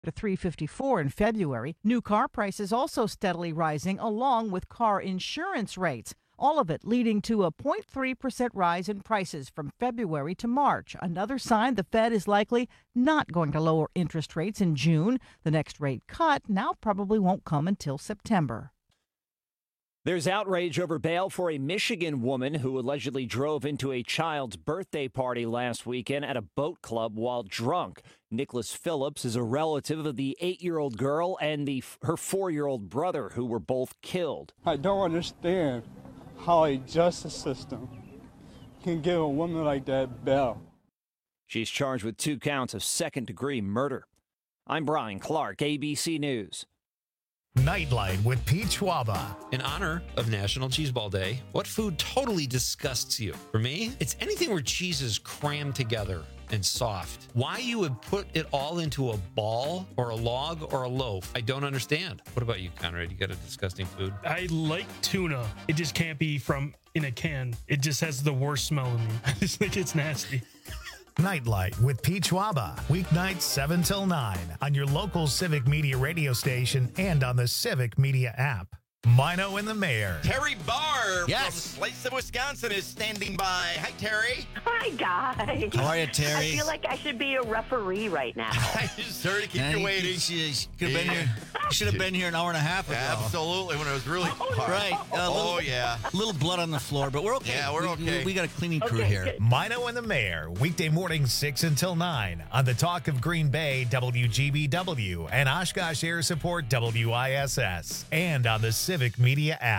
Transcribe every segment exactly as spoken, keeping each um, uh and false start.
to three fifty-four in February. New car prices also steadily rising along with car insurance rates. All of it leading to a zero point three percent rise in prices from February to March. Another sign the Fed is likely not going to lower interest rates in June. The next rate cut now probably won't come until September. There's outrage over bail for a Michigan woman who allegedly drove into a child's birthday party last weekend at a boat club while drunk. Nicholas Phillips is a relative of the eight-year-old girl and the her four-year-old brother who were both killed. I don't understand how a justice system can give a woman like that bail. She's charged with two counts of second-degree murder. I'm Brian Clark, A B C News. Nightlight with Pete Schwaba. In honor of National Cheeseball Day, what food totally disgusts you? For me, it's anything where cheese is crammed together and soft. Why you would put it all into a ball or a log or a loaf, I don't understand. What about you, Conrad? You got a disgusting food? I like tuna. It just can't be from in a can. It just has the worst smell in me. I just think it's nasty. Nightlight with Pete Schwaba. Weeknights seven till nine on your local Civic Media radio station and on the Civic Media app. Mino and the Mayor. Terry Barr yes. from Slacey, Wisconsin is standing by. Hi, Terry. Hi, guys. How are you, Terry? I feel like I should be a referee right now. Sorry to keep and you waiting. You, could have been here. You should have been here an hour and a half ago. Absolutely, when it was really hard. Right. A little, oh, yeah. A little blood on the floor, but we're okay. Yeah, we're we, okay. We, we got a cleaning crew okay, here. good. Mino and the Mayor, weekday mornings six until nine on the Talk of Green Bay, W G B W, and Oshkosh Air Support, W I S S, and on the Civic Media app.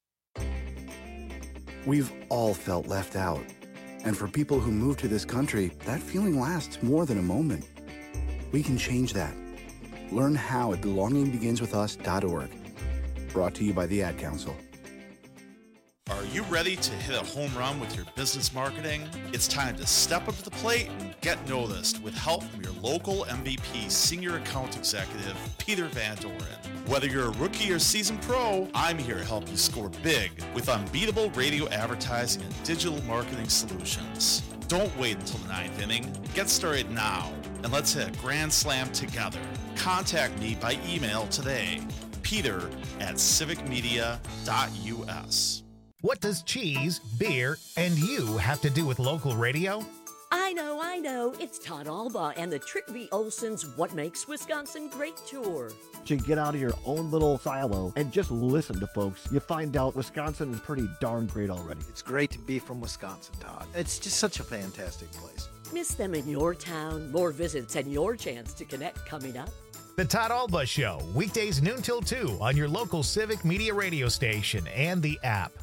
We've all felt left out. And for people who move to this country, that feeling lasts more than a moment. We can change that. Learn how at belonging begins with us dot org. Brought to you by the Ad Council. Are you ready to hit a home run with your business marketing? It's time to step up to the plate and get noticed with help from your local M V P Senior Account Executive, Peter Van Doren. Whether you're a rookie or seasoned pro, I'm here to help you score big with unbeatable radio advertising and digital marketing solutions. Don't wait until the ninth inning. Get started now, and let's hit a grand slam together. Contact me by email today, peter at civic media dot U S. What does cheese, beer, and you have to do with local radio? I know, I know. It's Todd Alba and the Trick V. Olson's What Makes Wisconsin Great tour. To get out of your own little silo and just listen to folks, you find out Wisconsin is pretty darn great already. It's great to be from Wisconsin, Todd. It's just such a fantastic place. Miss them in your town. More visits and your chance to connect coming up. The Todd Alba Show, weekdays noon till two on your local Civic Media radio station and the app.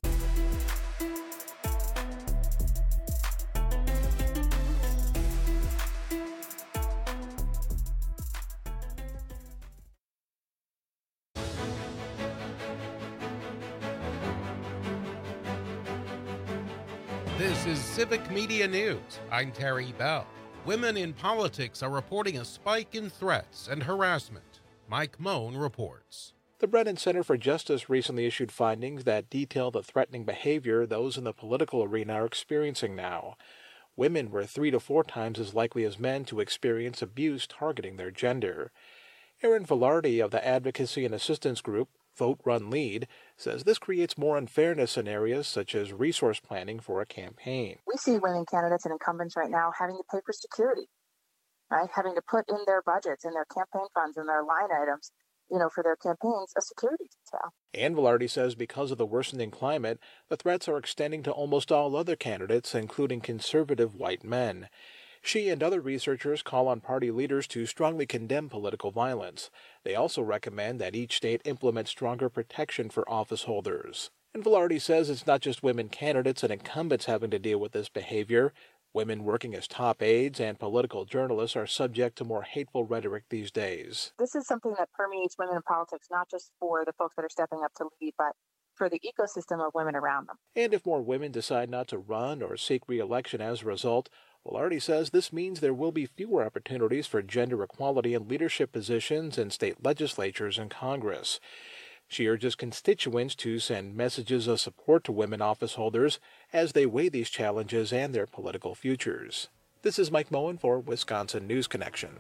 This is Civic Media News. I'm Terry Bell. Women in politics are reporting a spike in threats and harassment. Mike Moan reports. The Brennan Center for Justice recently issued findings that detail the threatening behavior those in the political arena are experiencing now. Women were three to four times as likely as men to experience abuse targeting their gender. Erin Velarde of the Advocacy and Assistance Group, Vote, Run, Lead, says this creates more unfairness in areas such as resource planning for a campaign. We see women candidates and incumbents right now having to pay for security, right? Having to put in their budgets and their campaign funds and their line items, you know, for their campaigns, a security detail. And Velarde says because of the worsening climate, the threats are extending to almost all other candidates, including conservative white men. She and other researchers call on party leaders to strongly condemn political violence. They also recommend that each state implement stronger protection for office holders. And Velarde says it's not just women candidates and incumbents having to deal with this behavior. Women working as top aides and political journalists are subject to more hateful rhetoric these days. This is something that permeates women in politics, not just for the folks that are stepping up to lead, but for the ecosystem of women around them. And if more women decide not to run or seek re-election as a result, Velarde says this means there will be fewer opportunities for gender equality in leadership positions in state legislatures and Congress. She urges constituents to send messages of support to women office holders as they weigh these challenges and their political futures. This is Mike Moen for Wisconsin News Connection.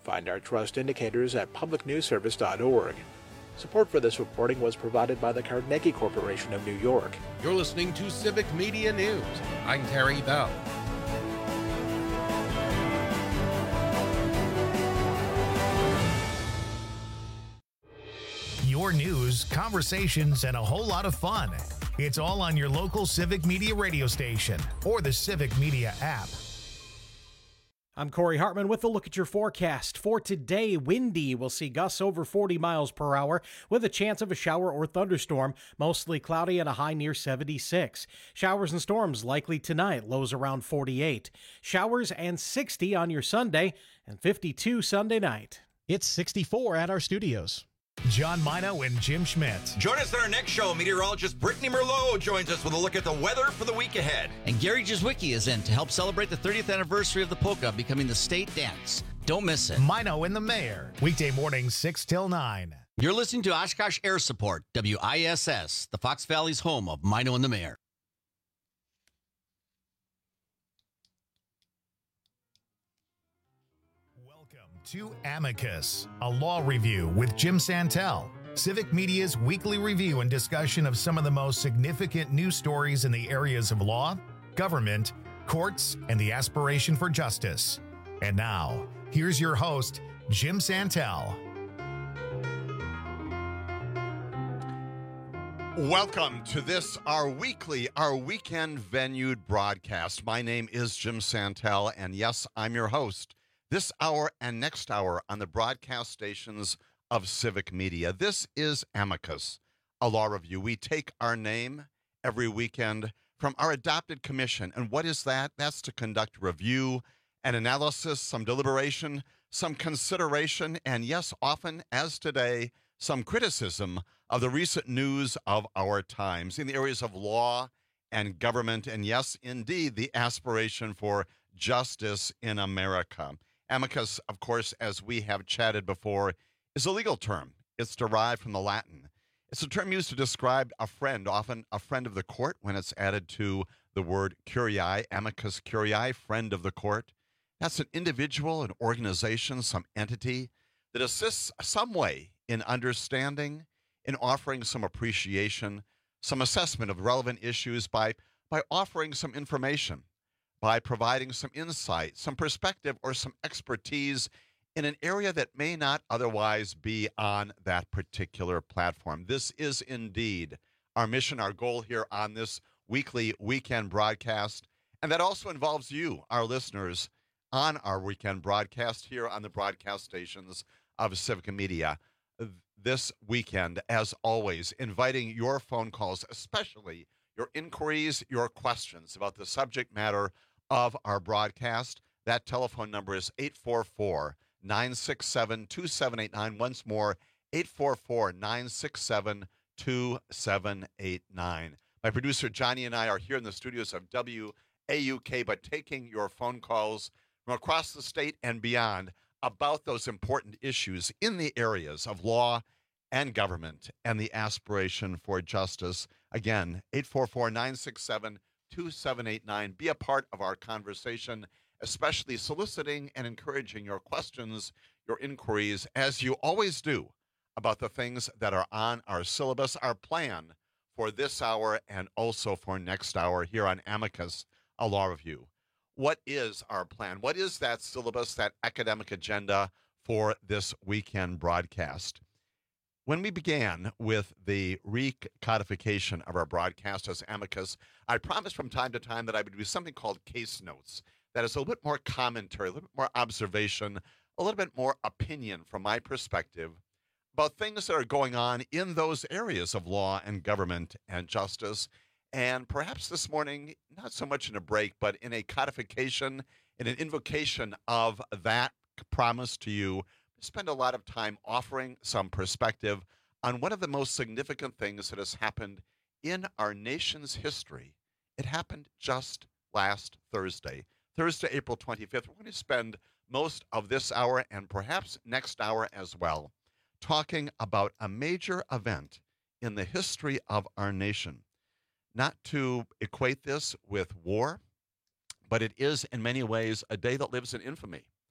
Find our trust indicators at public news service dot org. Support for this reporting was provided by the Carnegie Corporation of New York. You're listening to Civic Media News. I'm Terry Bell. Your news, conversations, and a whole lot of fun. It's all on your local Civic Media radio station or the Civic Media app. I'm Corey Hartman with a look at your forecast. For today, windy. We'll see gusts over forty miles per hour with a chance of a shower or thunderstorm. Mostly cloudy and a high near seventy-six. Showers and storms likely tonight, lows around forty-eight. Showers and sixty on your Sunday and fifty-two Sunday night. It's sixty-four at our studios. John Mino and Jim Schmidt. Join us on our next show. Meteorologist Brittany Merlot joins us with a look at the weather for the week ahead. And Gary Jazwicki is in to help celebrate the thirtieth anniversary of the polka becoming the state dance. Don't miss it. Mino and the Mayor. Weekday mornings, six till nine. You're listening to Oshkosh Air Support, W I S S, the Fox Valley's home of Mino and the Mayor. To Amicus, a law review with Jim Santel, Civic Media's weekly review and discussion of some of the most significant news stories in the areas of law, government, courts, and the aspiration for justice. And now, here's your host, Jim Santel. Welcome to this, our weekly, our weekend venued broadcast. My name is Jim Santel, and yes, I'm your host. This hour and next hour on the broadcast stations of Civic Media. This is Amicus, a law review. We take our name every weekend from our adopted commission. And what is that? That's to conduct review and analysis, some deliberation, some consideration, and yes, often, as today, some criticism of the recent news of our times in the areas of law and government, and yes, indeed, the aspiration for justice in America. Amicus, of course, as we have chatted before, is a legal term. It's derived from the Latin. It's a term used to describe a friend, often a friend of the court, when it's added to the word curiae, amicus curiae, friend of the court. That's an individual, an organization, some entity that assists some way in understanding, in offering some appreciation, some assessment of relevant issues by, by offering some information, by providing some insight, some perspective, or some expertise in an area that may not otherwise be on that particular platform. This is indeed our mission, our goal here on this weekly weekend broadcast, and that also involves you, our listeners, on our weekend broadcast here on the broadcast stations of Civic Media. This weekend, as always, inviting your phone calls, especially your inquiries, your questions about the subject matter of our broadcast. That telephone number is eight four four, nine six seven, two seven eight nine. Once more, eight four four, nine six seven, two seven eight nine. My producer Johnny and I are here in the studios of W A U K, but taking your phone calls from across the state and beyond about those important issues in the areas of law and government and the aspiration for justice. Again, eight four four, nine six seven, two seven eight nine. Be a part of our conversation, especially soliciting and encouraging your questions, your inquiries, as you always do, about the things that are on our syllabus, our plan for this hour and also for next hour here on Amicus, a law review. What is our plan? What is that syllabus, that academic agenda for this weekend broadcast? When we began with the recodification of our broadcast as Amicus, I promised from time to time that I would do something called case notes. That is a little bit more commentary, a little bit more observation, a little bit more opinion from my perspective about things that are going on in those areas of law and government and justice. And perhaps this morning, not so much in a break, but in a codification, in an invocation of that promise to you, spend a lot of time offering some perspective on one of the most significant things that has happened in our nation's history. It happened just last Thursday, Thursday, April twenty-fifth. We're going to spend most of this hour and perhaps next hour as well talking about a major event in the history of our nation. Not to equate this with war, but it is in many ways a day that lives in infamy.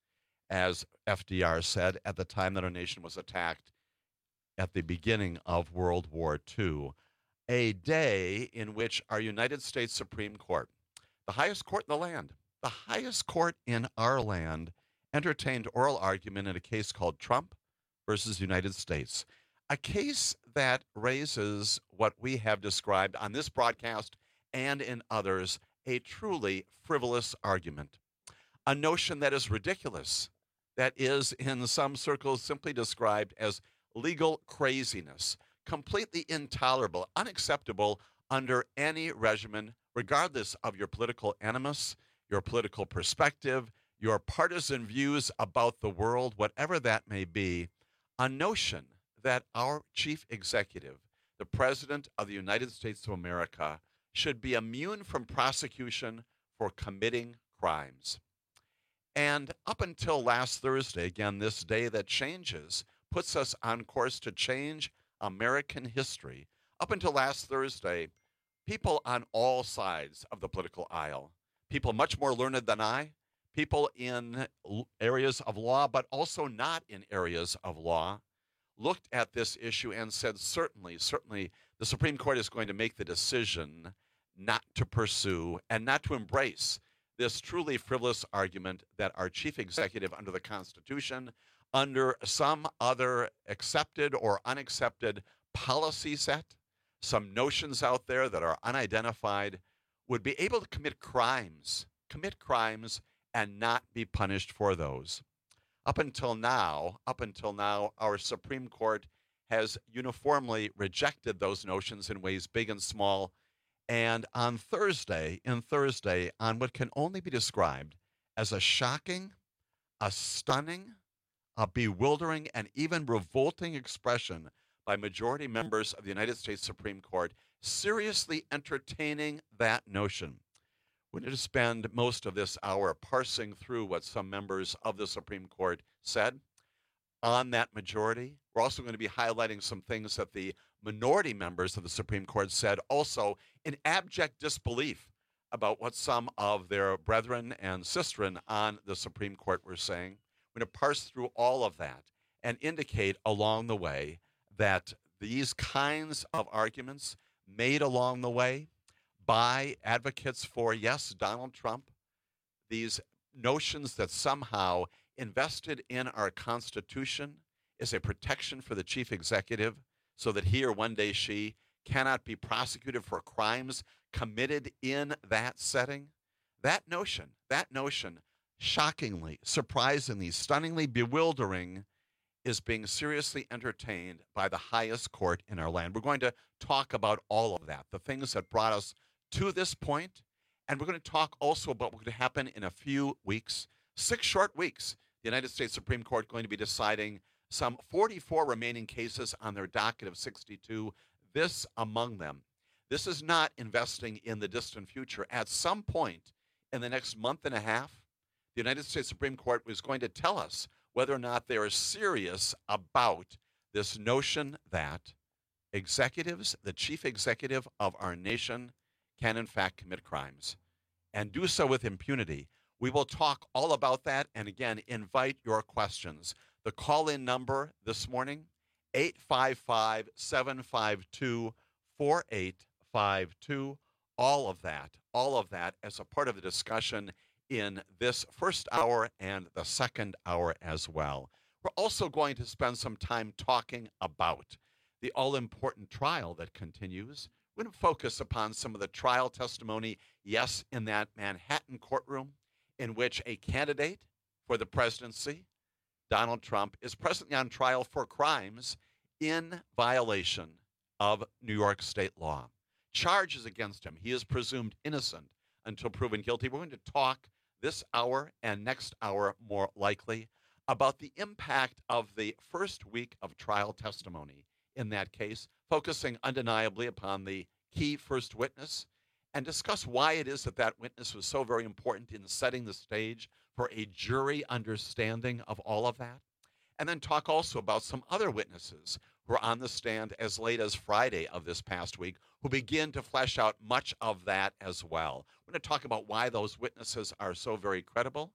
as F D R said at the time that our nation was attacked at the beginning of World War Two. A day in which our United States Supreme Court, the highest court in the land, the highest court in our land, entertained oral argument in a case called Trump versus United States, a case that raises what we have described on this broadcast and in others, a truly frivolous argument, a notion that is ridiculous, that is in some circles simply described as legal craziness, completely intolerable, unacceptable under any regimen, regardless of your political animus, your political perspective, your partisan views about the world, whatever that may be, a notion that our chief executive, the President of the United States of America, should be immune from prosecution for committing crimes. And up until last Thursday, again, this day that changes, puts us on course to change American history. Up until last Thursday, people on all sides of the political aisle, people much more learned than I, people in areas of law, but also not in areas of law, looked at this issue and said, certainly, certainly, the Supreme Court is going to make the decision not to pursue and not to embrace this truly frivolous argument that our chief executive under the Constitution, under some other accepted or unaccepted policy set, some notions out there that are unidentified, would be able to commit crimes, commit crimes and not be punished for those. Up until now, up until now, our Supreme Court has uniformly rejected those notions in ways big and small. And on Thursday, in Thursday, on what can only be described as a shocking, a stunning, a bewildering, and even revolting expression by majority members of the United States Supreme Court, seriously entertaining that notion. We're going to spend most of this hour parsing through what some members of the Supreme Court said on that majority. We're also going to be highlighting some things that the minority members of the Supreme Court said, also in abject disbelief about what some of their brethren and sistren on the Supreme Court were saying. We're going to parse through all of that and indicate along the way that these kinds of arguments made along the way by advocates for, yes, Donald Trump, these notions that somehow invested in our Constitution is a protection for the chief executive so that he or one day she cannot be prosecuted for crimes committed in that setting. That notion, that notion, shockingly, surprisingly, stunningly bewildering, is being seriously entertained by the highest court in our land. We're going to talk about all of that, the things that brought us to this point, and we're going to talk also about what's going to happen in a few weeks, six short weeks. The United States Supreme Court going to be deciding some forty-four remaining cases on their docket of sixty-two, this among them. This is not investing in the distant future. At some point in the next month and a half, the United States Supreme Court is going to tell us whether or not they are serious about this notion that executives, the chief executive of our nation, can in fact commit crimes and do so with impunity. We will talk all about that and again invite your questions. The call-in number this morning, eight five five, seven five two, four eight five two. All of that, all of that as a part of the discussion in this first hour and the second hour as well. We're also going to spend some time talking about the all-important trial that continues. We're going to focus upon some of the trial testimony, yes, in that Manhattan courtroom in which a candidate for the presidency, Donald Trump, is presently on trial for crimes in violation of New York state law. Charges against him. He is presumed innocent until proven guilty. We're going to talk this hour and next hour, more likely, about the impact of the first week of trial testimony in that case, focusing undeniably upon the key first witness, and discuss why it is that that witness was so very important in setting the stage for a jury understanding of all of that. And then talk also about some other witnesses who are on the stand as late as Friday of this past week, who begin to flesh out much of that as well. We're going to talk about why those witnesses are so very credible.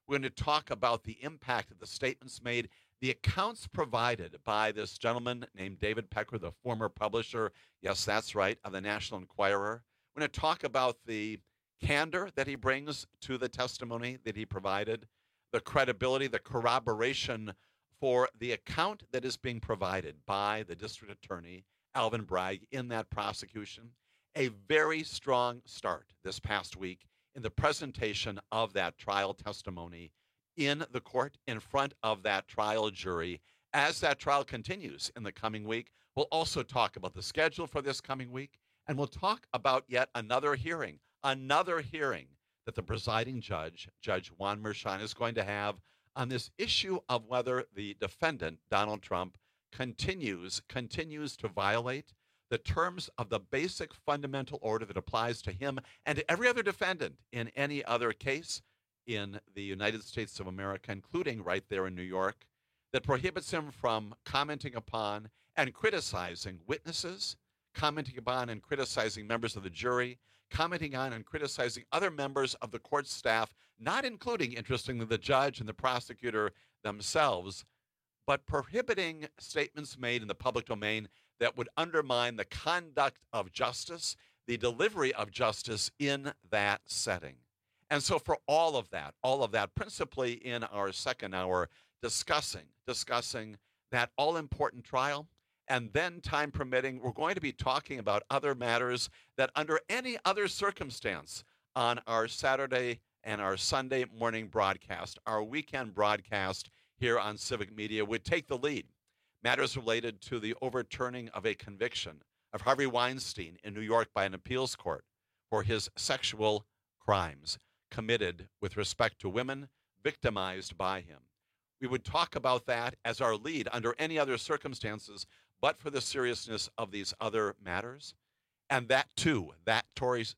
We're going to talk about the impact of the statements made, the accounts provided by this gentleman named David Pecker, the former publisher, yes, that's right, of the National Enquirer. We're going to talk about the candor that he brings to the testimony that he provided, the credibility, the corroboration for the account that is being provided by the district attorney, Alvin Bragg, in that prosecution. A very strong start this past week in the presentation of that trial testimony in the court in front of that trial jury. As that trial continues in the coming week, we'll also talk about the schedule for this coming week, and we'll talk about yet another hearing, another hearing that the presiding judge, Judge Juan Merchan, is going to have on this issue of whether the defendant, Donald Trump, continues, continues to violate the terms of the basic fundamental order that applies to him and to every other defendant in any other case in the United States of America, including right there in New York, that prohibits him from commenting upon and criticizing witnesses, commenting upon and criticizing members of the jury, commenting on and criticizing other members of the court staff, not including, interestingly, the judge and the prosecutor themselves, but prohibiting statements made in the public domain that would undermine the conduct of justice, the delivery of justice in that setting. And so for all of that, all of that, principally in our second hour, discussing, discussing that all-important trial, and then, time permitting, we're going to be talking about other matters that under any other circumstance on our Saturday and our Sunday morning broadcast, our weekend broadcast here on Civic Media, would take the lead. Matters related to the overturning of a conviction of Harvey Weinstein in New York by an appeals court for his sexual crimes committed with respect to women victimized by him. We would talk about that as our lead under any other circumstances, but for the seriousness of these other matters. And that, too, that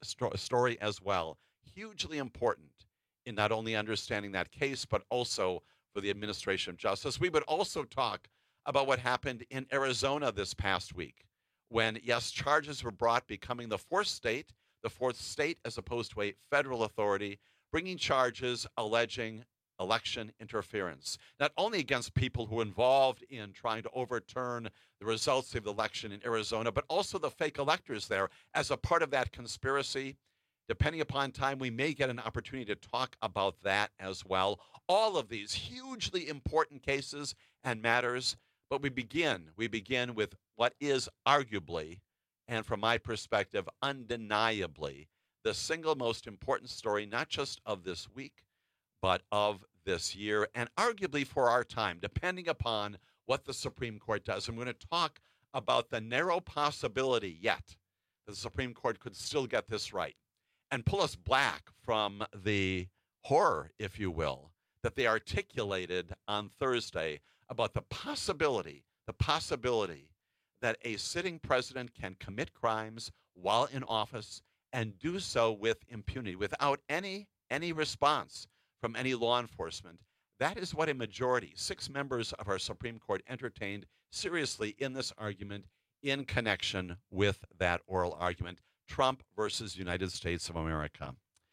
story as well, hugely important in not only understanding that case, but also for the administration of justice. We would also talk about what happened in Arizona this past week when, yes, charges were brought, becoming the fourth state, the fourth state as opposed to a federal authority, bringing charges alleging election interference, not only against people who were involved in trying to overturn the results of the election in Arizona, but also the fake electors there as a part of that conspiracy. Depending upon time, we may get an opportunity to talk about that as well. All of these hugely important cases and matters, but we begin, we begin with what is arguably, and from my perspective, undeniably, the single most important story, not just of this week, but of this year, and arguably for our time, depending upon what the Supreme Court does. I'm going to talk about the narrow possibility yet that the Supreme Court could still get this right and pull us back from the horror, if you will, that they articulated on Thursday about the possibility, the possibility that a sitting president can commit crimes while in office and do so with impunity, without any any response from any law enforcement. That is what a majority, six members of our Supreme Court, entertained seriously in this argument in connection with that oral argument, Trump versus United States of America.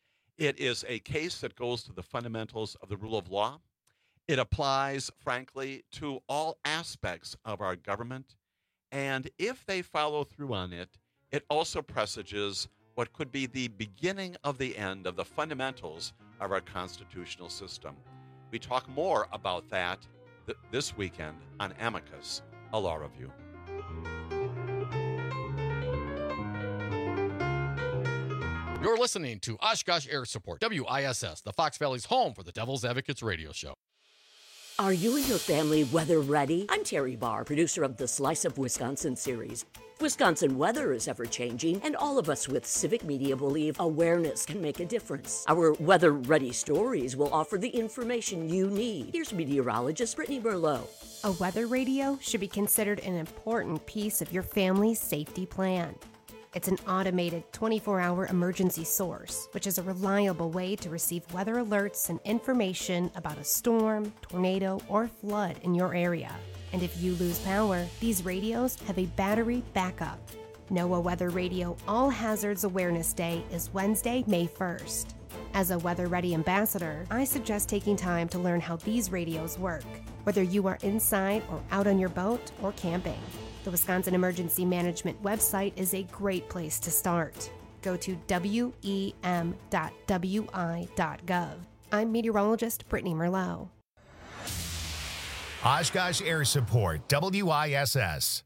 It is a case that goes to the fundamentals of the rule of law. It applies, frankly, to all aspects of our government. And if they follow through on it, it also presages what could be the beginning of the end of the fundamentals of our constitutional system. We talk more about that th- this weekend on Amicus, a law review. You're listening to Oshkosh Air Support, W I S S, the Fox Valley's home for the Devil's Advocates radio show. Are you and your family weather ready? I'm Terry Barr, producer of the Slice of Wisconsin series. Wisconsin weather is ever-changing, and all of us with Civic Media believe awareness can make a difference. Our weather-ready stories will offer the information you need. Here's meteorologist Brittany Merlot. A weather radio should be considered an important piece of your family's safety plan. It's an automated twenty-four hour emergency source, which is a reliable way to receive weather alerts and information about a storm, tornado, or flood in your area. And if you lose power, these radios have a battery backup. NOAA Weather Radio All Hazards Awareness Day is Wednesday, May first. As a Weather Ready ambassador, I suggest taking time to learn how these radios work, whether you are inside or out on your boat or camping. The Wisconsin Emergency Management website is a great place to start. Go to W E M dot W I dot gov. I'm meteorologist Brittany Merlot. Oshkosh Air Support, W I S S.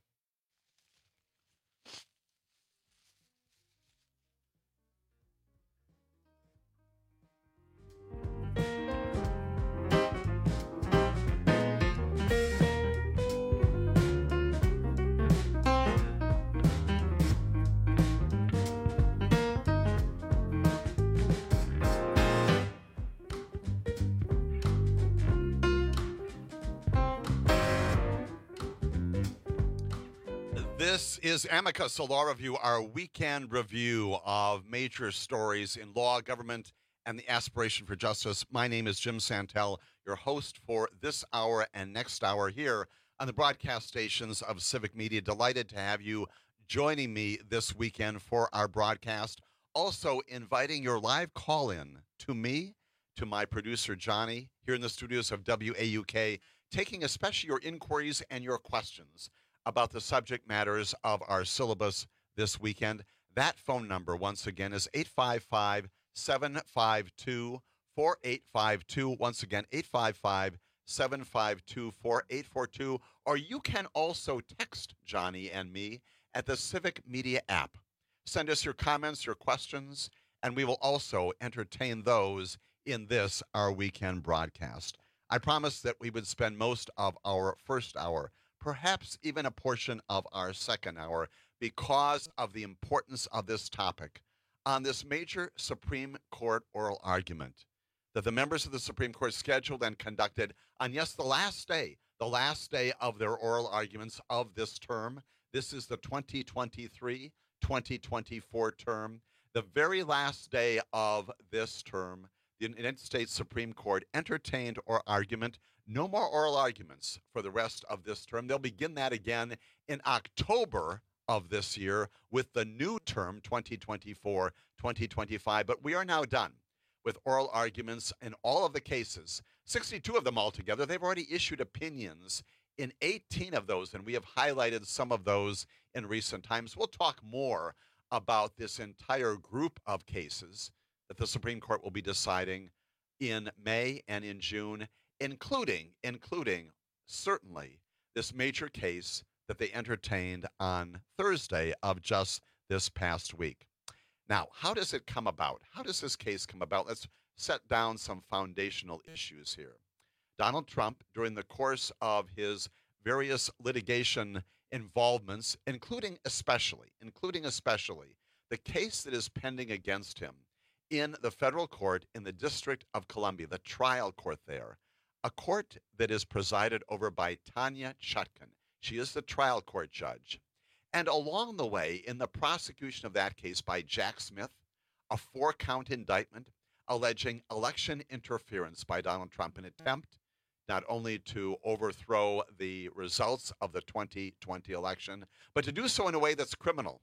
This is Amicus, a law review, our weekend review of major stories in law, government, and the aspiration for justice. My name is Jim Santel, your host for this hour and next hour here on the broadcast stations of Civic Media. Delighted to have you joining me this weekend for our broadcast. Also inviting your live call-in to me, to my producer Johnny, here in the studios of W A U K, taking especially your inquiries and your questions about the subject matters of our syllabus this weekend. That phone number, once again, is eight five five, seven five two, four eight five two. Once again, eight five five, seven five two, four eight four two. Or you can also text Johnny and me at the Civic Media app. Send us your comments, your questions, and we will also entertain those in this, our weekend broadcast. I promised that we would spend most of our first hour, perhaps even a portion of our second hour, because of the importance of this topic, on this major Supreme Court oral argument that the members of the Supreme Court scheduled and conducted on, yes, the last day, the last day of their oral arguments of this term. This is the twenty twenty-three twenty twenty-four term. The very last day of this term, the United States Supreme Court entertained oral argument. No more oral arguments for the rest of this term. They'll begin that again in October of this year with the new term, twenty twenty-four twenty twenty-five. But we are now done with oral arguments in all of the cases, sixty-two of them altogether. They've already issued opinions in eighteen of those, and we have highlighted some of those in recent times. We'll talk more about this entire group of cases that the Supreme Court will be deciding in May and in June, including, including certainly this major case that they entertained on Thursday of just this past week. Now, how does it come about? How does this case come about? Let's set down some foundational issues here. Donald Trump, during the course of his various litigation involvements, including especially, including especially the case that is pending against him in the federal court in the District of Columbia, the trial court there, a court that is presided over by Tanya Chutkan. She is the trial court judge. And along the way, in the prosecution of that case by Jack Smith, a four-count indictment alleging election interference by Donald Trump, an attempt not only to overthrow the results of the twenty twenty election, but to do so in a way that's criminal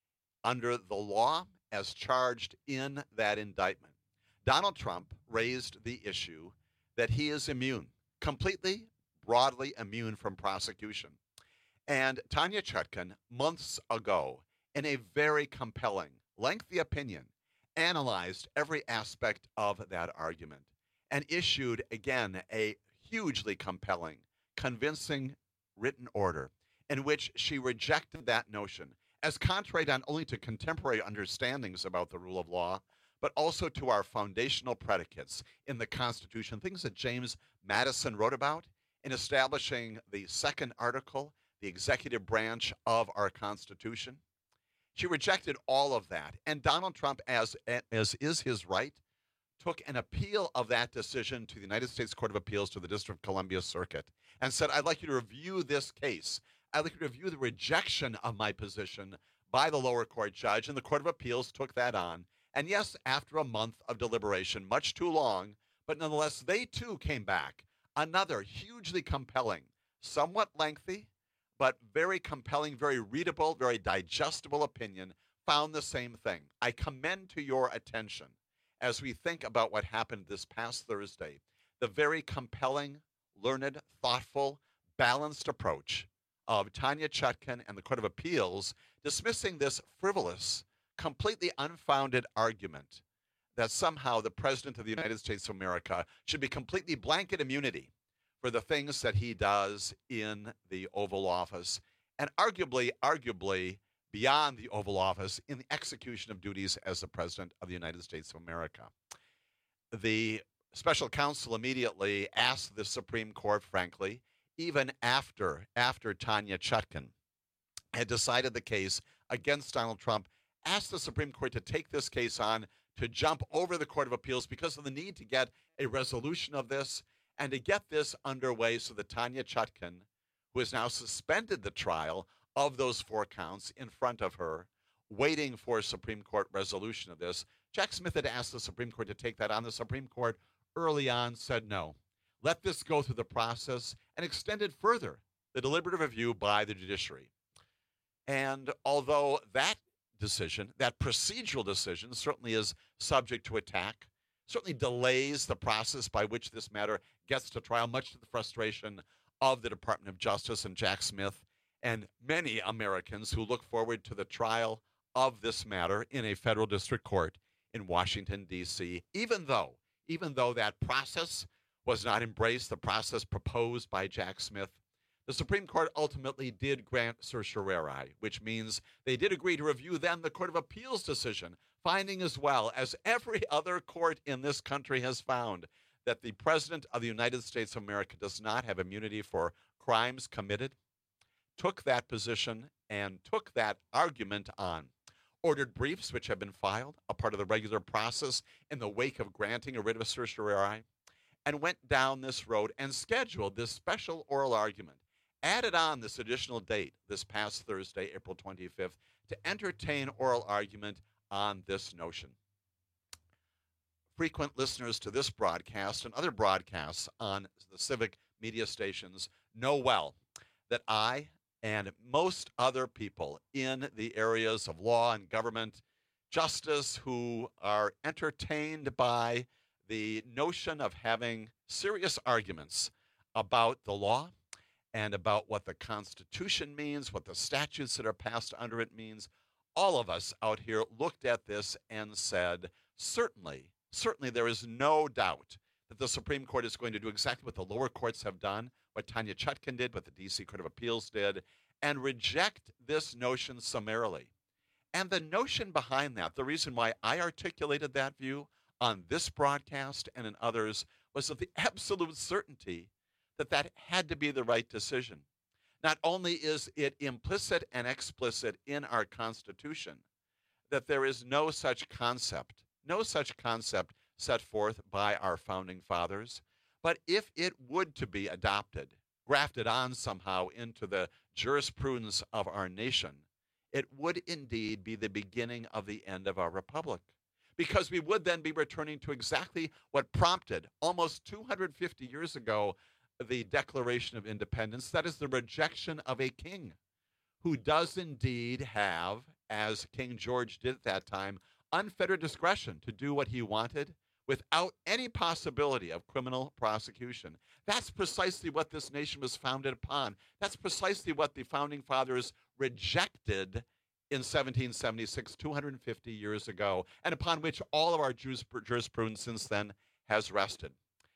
under the law as charged in that indictment. Donald Trump raised the issue that he is immune, completely, broadly immune from prosecution. And Tanya Chutkan, months ago, in a very compelling, lengthy opinion, analyzed every aspect of that argument and issued, again, a hugely compelling, convincing written order in which she rejected that notion as contrary not only to contemporary understandings about the rule of law, but also to our foundational predicates in the Constitution, things that James Madison wrote about in establishing the second article, the executive branch of our Constitution. She rejected all of that. And Donald Trump, as, as is his right, took an appeal of that decision to the United States Court of Appeals to the District of Columbia Circuit and said, I'd like you to review this case. I'd like you to review the rejection of my position by the lower court judge. And the Court of Appeals took that on. And yes, after a month of deliberation, much too long, but nonetheless, they too came back. Another hugely compelling, somewhat lengthy, but very compelling, very readable, very digestible opinion found the same thing. I commend to your attention as we think about what happened this past Thursday, the very compelling, learned, thoughtful, balanced approach of Tanya Chutkan and the Court of Appeals dismissing this frivolous, completely unfounded argument that somehow the President of the United States of America should be completely blanket immunity for the things that he does in the Oval Office, and arguably, arguably beyond the Oval Office in the execution of duties as the President of the United States of America. The special counsel immediately asked the Supreme Court, frankly, even after, after Tanya Chutkan had decided the case against Donald Trump, asked the Supreme Court to take this case on, to jump over the Court of Appeals because of the need to get a resolution of this and to get this underway so that Tanya Chutkan, who has now suspended the trial of those four counts in front of her, waiting for a Supreme Court resolution of this. Jack Smith had asked the Supreme Court to take that on. The Supreme Court early on said no. Let this go through the process and extended further the deliberative review by the judiciary. And although that decision, that procedural decision, certainly is subject to attack, certainly delays the process by which this matter gets to trial, much to the frustration of the Department of Justice and Jack Smith and many Americans who look forward to the trial of this matter in a federal district court in Washington, D C, even though, even though that process was not embraced, the process proposed by Jack Smith, the Supreme Court ultimately did grant certiorari, which means they did agree to review then the Court of Appeals decision, finding as well as every other court in this country has found that the President of the United States of America does not have immunity for crimes committed, took that position and took that argument on, ordered briefs which have been filed, a part of the regular process in the wake of granting a writ of certiorari, and went down this road and scheduled this special oral argument, added on this additional date this past Thursday, April twenty-fifth, to entertain oral argument on this notion. Frequent listeners to this broadcast and other broadcasts on the civic media stations know well that I and most other people in the areas of law and government, justice, who are entertained by the notion of having serious arguments about the law and about what the Constitution means, what the statutes that are passed under it means, all of us out here looked at this and said, certainly, certainly there is no doubt that the Supreme Court is going to do exactly what the lower courts have done, what Tanya Chutkan did, what the D C Court of Appeals did, and reject this notion summarily. And the notion behind that, the reason why I articulated that view on this broadcast and in others, was of the absolute certainty that that had to be the right decision. Not only is it implicit and explicit in our Constitution that there is no such concept, no such concept set forth by our founding fathers, but if it would to be adopted, grafted on somehow into the jurisprudence of our nation, it would indeed be the beginning of the end of our republic. Because we would then be returning to exactly what prompted almost two hundred fifty years ago the Declaration of Independence, that is the rejection of a king who does indeed have, as King George did at that time, unfettered discretion to do what he wanted without any possibility of criminal prosecution. That's precisely what this nation was founded upon. That's precisely what the Founding Fathers rejected in seventeen seventy-six, two hundred fifty years ago, and upon which all of our jurisprudence since then has rested.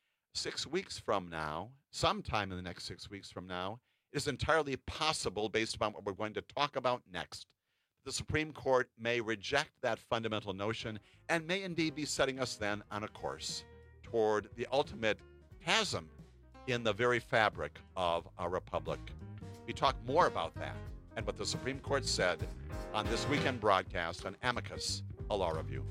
Six weeks from now, sometime in the next six weeks from now, it is entirely possible, based upon what we're going to talk about next, the Supreme Court may reject that fundamental notion and may indeed be setting us then on a course toward the ultimate chasm in the very fabric of our republic. We talk more about that and what the Supreme Court said on this weekend broadcast on Amicus, a law review.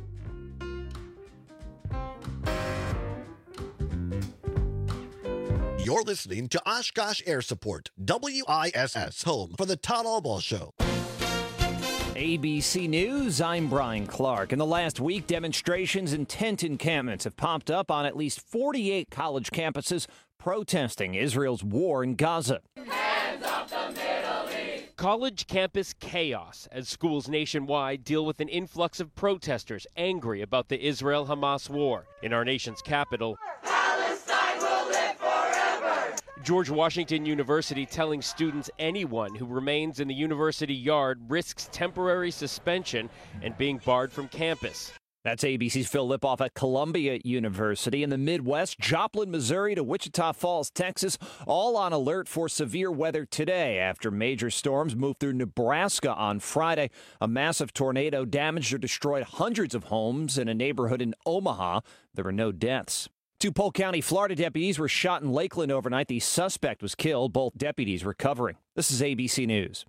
You're listening to Oshkosh Air Support, W I S S, home for the Todd Albaugh Show. A B C News, I'm Brian Clark. In the last week, demonstrations and tent encampments have popped up on at least forty-eight college campuses protesting Israel's war in Gaza. Hands up the Middle East! College campus chaos as schools nationwide deal with an influx of protesters angry about the Israel-Hamas war. In our nation's capital, Palestine will live forever! George Washington University telling students anyone who remains in the university yard risks temporary suspension and being barred from campus. That's A B C's Phil Lipoff at Columbia University. In the Midwest, Joplin, Missouri to Wichita Falls, Texas, all on alert for severe weather today after major storms moved through Nebraska on Friday. A massive tornado damaged or destroyed hundreds of homes in a neighborhood in Omaha. There were no deaths. Two Polk County, Florida deputies were shot in Lakeland overnight. The suspect was killed. Both deputies recovering. This is A B C News.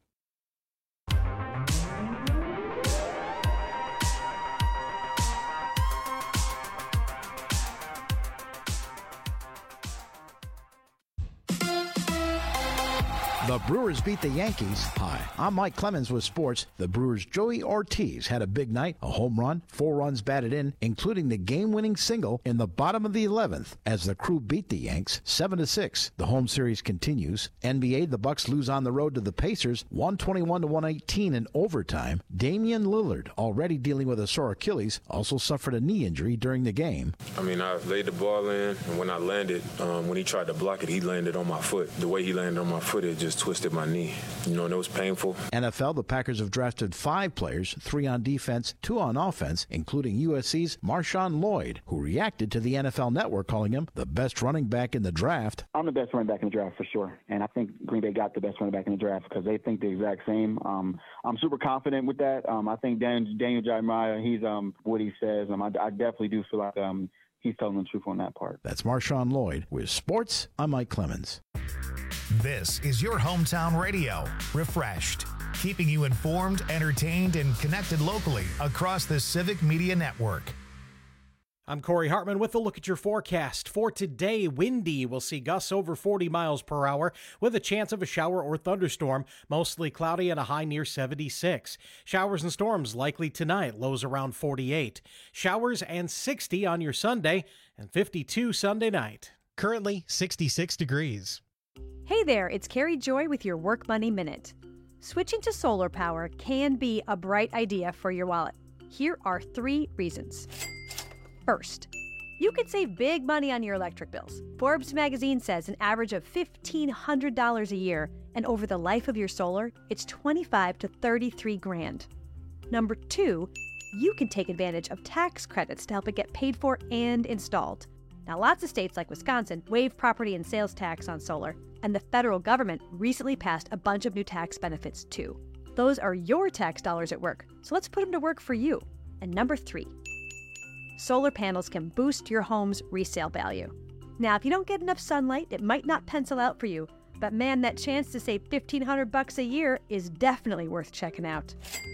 The Brewers beat the Yankees. Hi, I'm Mike Clemens with sports. The Brewers' Joey Ortiz had a big night, a home run, four runs batted in, including the game-winning single in the bottom of the eleventh as the Crew beat the Yanks seven to six. The home series continues. N B A, the Bucks lose on the road to the Pacers one twenty-one to one eighteen in overtime. Damian Lillard, already dealing with a sore Achilles, also suffered a knee injury during the game. I mean, I laid the ball in, and when I landed, um, when he tried to block it, he landed on my foot. The way he landed on my foot, it just twisted my knee. You know, and it was painful. N F L, the Packers have drafted five players, three on defense, two on offense, including U S C's Marshawn Lloyd, who reacted to the N F L Network calling him the best running back in the draft. I'm the best running back in the draft for sure, and I think Green Bay got the best running back in the draft because they think the exact same. Um, I'm super confident with that. Um, I think Dan, Daniel Jeremiah, he's um, what he says. Um, I, I definitely do feel like um, he's telling the truth on that part. That's Marshawn Lloyd. With sports, I'm Mike Clemens. This is your hometown radio, Refreshed, keeping you informed, entertained, and connected locally across the Civic Media Network. I'm Corey Hartman with a look at your forecast. For today, windy. We'll see gusts over forty miles per hour with a chance of a shower or thunderstorm. Mostly cloudy and a high near seventy-six. Showers and storms likely tonight, lows around forty-eight. Showers and sixty on your Sunday and fifty-two Sunday night. Currently sixty-six degrees. Hey there, it's Carrie Joy with your Work Money Minute. Switching to solar power can be a bright idea for your wallet. Here are three reasons. First, you could save big money on your electric bills. Forbes magazine says an average of fifteen hundred dollars a year, and over the life of your solar, it's twenty-five to thirty-three grand. Number two, you can take advantage of tax credits to help it get paid for and installed. Now, lots of states like Wisconsin waive property and sales tax on solar, and the federal government recently passed a bunch of new tax benefits too. Those are your tax dollars at work, so let's put them to work for you. And number three, solar panels can boost your home's resale value. Now, if you don't get enough sunlight, it might not pencil out for you, but man, that chance to save fifteen hundred bucks a year is definitely worth checking out.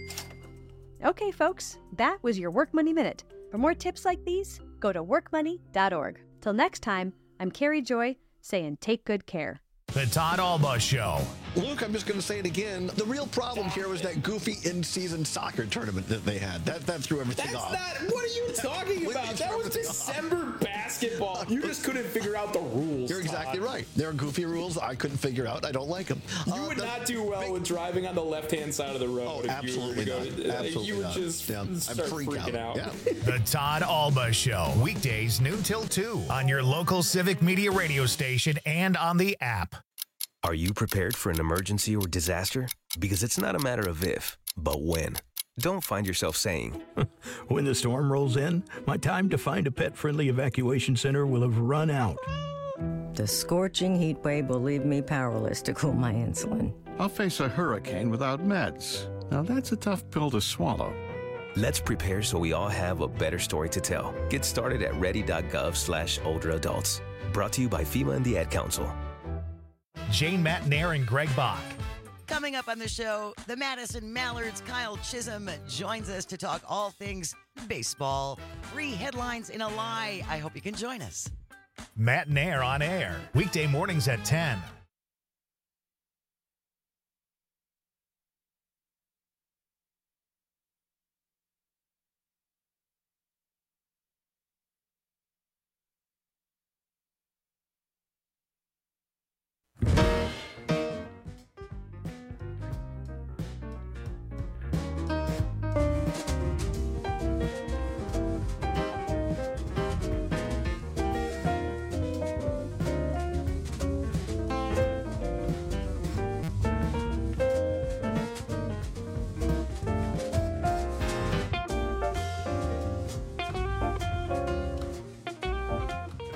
Okay, folks, that was your Work Money Minute. For more tips like these, go to work money dot org. Till next time, I'm Carrie Joy saying take good care. The Todd Alba Show. Luke, I'm just going to say it again. The real problem here was that goofy in-season soccer tournament that they had. That that threw everything That's off. Not, what are you talking about? That was December basketball. You just couldn't figure out the rules. You're exactly Todd. right. There are goofy rules I couldn't figure out. I don't like them. You uh, would the, not do well with driving on the left-hand side of the road. Oh, if absolutely you were not. to go, Absolutely You would not. just Yeah, start freak freaking out. out. Yeah. The Todd Alba Show, weekdays noon till two on your local Civic Media radio station and on the app. Are you prepared for an emergency or disaster? Because it's not a matter of if, but when. Don't find yourself saying, when the storm rolls in, my time to find a pet-friendly evacuation center will have run out. The scorching heat wave will leave me powerless to cool my insulin. I'll face a hurricane without meds. Now that's a tough pill to swallow. Let's prepare so we all have a better story to tell. Get started at ready.gov slash older adults. Brought to you by FEMA and the Ad Council. Jane Matnair and Greg Bach. Coming up on the show, the Madison Mallards' Kyle Chisholm joins us to talk all things baseball. Three headlines in a lie. I hope you can join us. Matnair on air, weekday mornings at ten.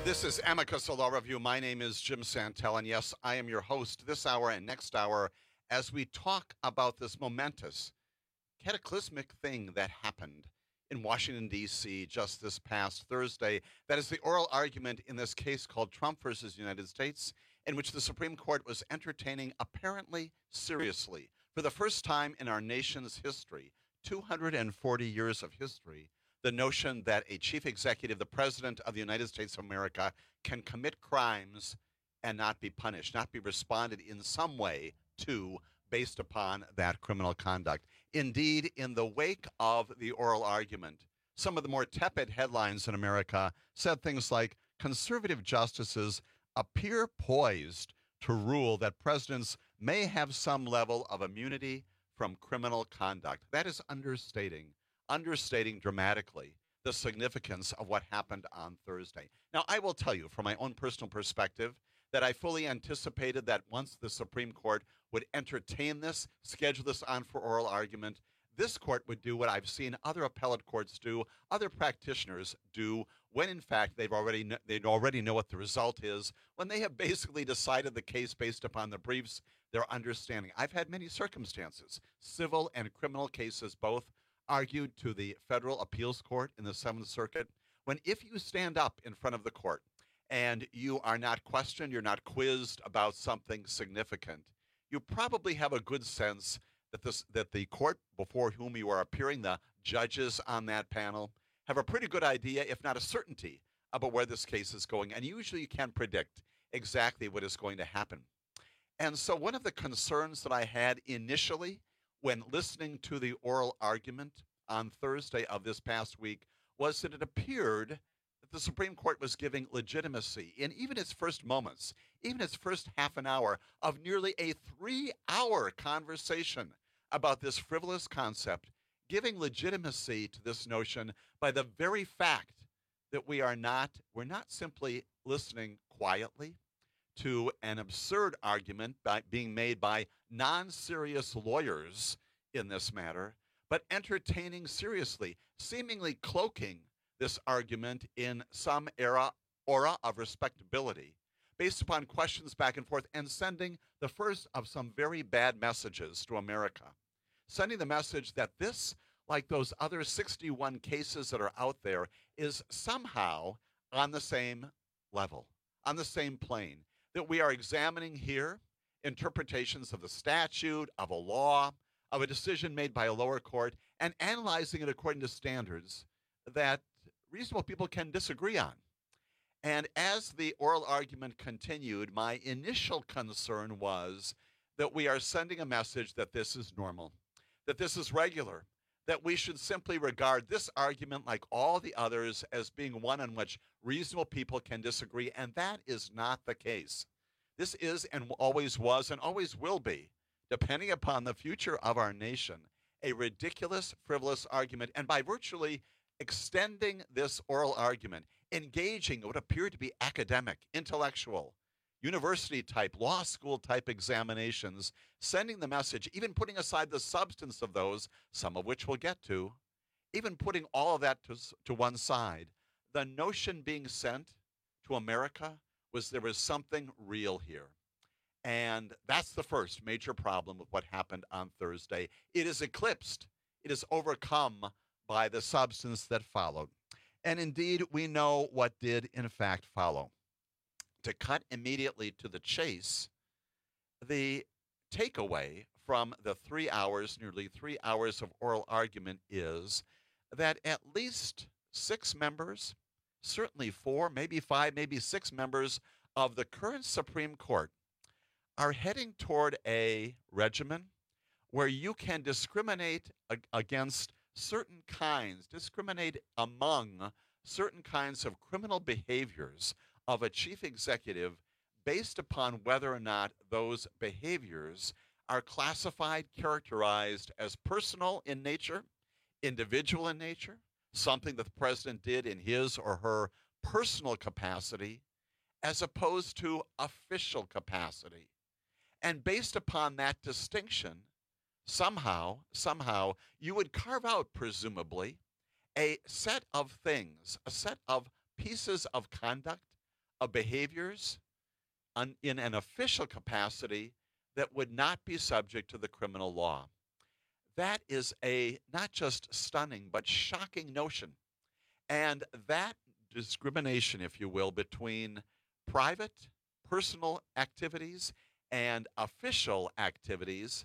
This is Amicus, a law review. My name is Jim Santel, and yes, I am your host this hour and next hour as we talk about this momentous, cataclysmic thing that happened in Washington, D C just this past Thursday. That is the oral argument in this case called Trump versus United States, in which the Supreme Court was entertaining, apparently seriously, for the first time in our nation's history, two hundred forty years of history, the notion that a chief executive, the president of the United States of America, can commit crimes and not be punished, not be responded in some way to based upon that criminal conduct. Indeed, in the wake of the oral argument, some of the more tepid headlines in America said things like, conservative justices appear poised to rule that presidents may have some level of immunity from criminal conduct. That is understating, understating dramatically the significance of what happened on Thursday. Now, I will tell you from my own personal perspective that I fully anticipated that once the Supreme Court would entertain this, schedule this on for oral argument, this court would do what I've seen other appellate courts do, other practitioners do, when in fact they've already kn- they already know what the result is, when they have basically decided the case based upon the briefs, their understanding. I've had many circumstances, civil and criminal cases both, argued to the Federal Appeals Court in the Seventh Circuit, when if you stand up in front of the court and you are not questioned, you're not quizzed about something significant, you probably have a good sense that this that the court before whom you are appearing, the judges on that panel, have a pretty good idea, if not a certainty, about where this case is going. And usually you can predict exactly what is going to happen. And so one of the concerns that I had initially when listening to the oral argument on Thursday of this past week was that it appeared that the Supreme Court was giving legitimacy in even its first moments, even its first half an hour of nearly a three-hour conversation about this frivolous concept, giving legitimacy to this notion by the very fact that we are not, we're not simply listening quietly to an absurd argument by, being made by non-serious lawyers in this matter, but entertaining seriously, seemingly cloaking this argument in some era, aura of respectability, based upon questions back and forth, and sending the first of some very bad messages to America. Sending the message that this, like those other sixty-one cases that are out there, is somehow on the same level, on the same plane, that we are examining here interpretations of the statute, of a law, of a decision made by a lower court, and analyzing it according to standards that reasonable people can disagree on. And as the oral argument continued, my initial concern was that we are sending a message that this is normal, that this is regular, that we should simply regard this argument, like all the others, as being one on which reasonable people can disagree, and that is not the case. This is and always was and always will be, depending upon the future of our nation, a ridiculous, frivolous argument, and by virtually extending this oral argument, engaging what appeared to be academic, intellectual, university-type, law school-type examinations, sending the message, even putting aside the substance of those, some of which we'll get to, even putting all of that to, to one side, the notion being sent to America was there was something real here. And that's the first major problem with what happened on Thursday. It is eclipsed. It is overcome by the substance that followed. And indeed, we know what did in fact follow. To cut immediately to the chase, the takeaway from the three hours, nearly three hours of oral argument is that at least six members, certainly four, maybe five, maybe six members of the current Supreme Court are heading toward a regimen where you can discriminate ag- against certain kinds, discriminate among certain kinds of criminal behaviors of a chief executive based upon whether or not those behaviors are classified, characterized as personal in nature, individual in nature, something that the president did in his or her personal capacity, as opposed to official capacity. And based upon that distinction, somehow, somehow, you would carve out, presumably, a set of things, a set of pieces of conduct, of behaviors on, in an official capacity that would not be subject to the criminal law. That is a not just stunning, but shocking notion. And that discrimination, if you will, between private, personal activities and official activities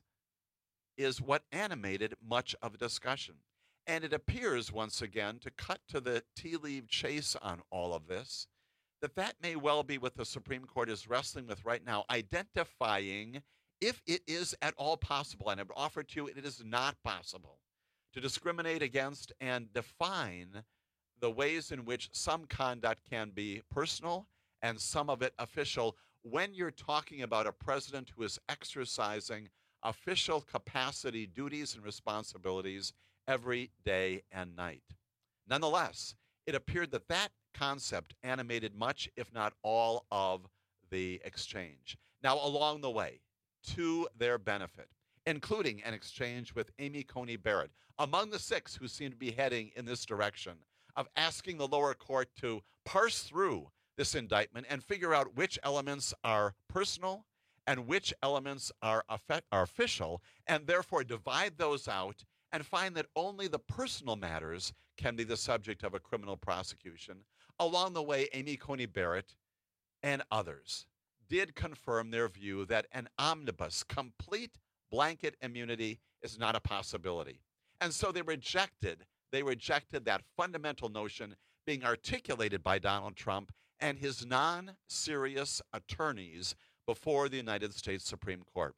is what animated much of the discussion. And it appears, once again, to cut to the tea leaf chase on all of this, that that may well be what the Supreme Court is wrestling with right now, identifying if it is at all possible, and I would offer to you it is not possible, to discriminate against and define the ways in which some conduct can be personal and some of it official when you're talking about a president who is exercising official capacity, duties, and responsibilities every day and night. Nonetheless, it appeared that that concept animated much, if not all, of the exchange. Now, along the way, to their benefit, including an exchange with Amy Coney Barrett, among the six who seem to be heading in this direction of asking the lower court to parse through this indictment and figure out which elements are personal and which elements are, effect- are official, and therefore divide those out and find that only the personal matters can be the subject of a criminal prosecution. Along the way, Amy Coney Barrett and others did confirm their view that an omnibus, complete blanket immunity, is not a possibility. And so they rejected, they rejected that fundamental notion being articulated by Donald Trump and his non-serious attorneys before the United States Supreme Court.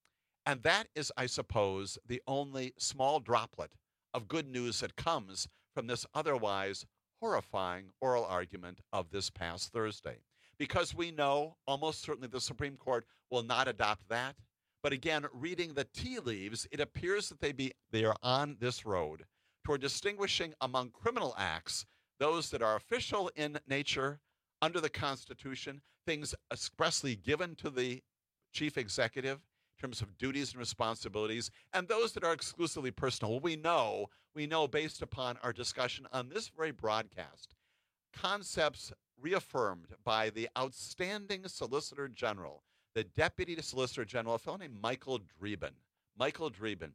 And that is, I suppose, the only small droplet of good news that comes from this otherwise horrifying oral argument of this past Thursday. Because we know almost certainly the Supreme Court will not adopt that. But again, reading the tea leaves, it appears that they be they are on this road toward distinguishing among criminal acts those that are official in nature under the Constitution, things expressly given to the chief executive in terms of duties and responsibilities, and those that are exclusively personal. Well, we know, we know based upon our discussion on this very broadcast, concepts reaffirmed by the outstanding Solicitor General, the Deputy Solicitor General, a fellow named Michael Dreeben. Michael Dreeben.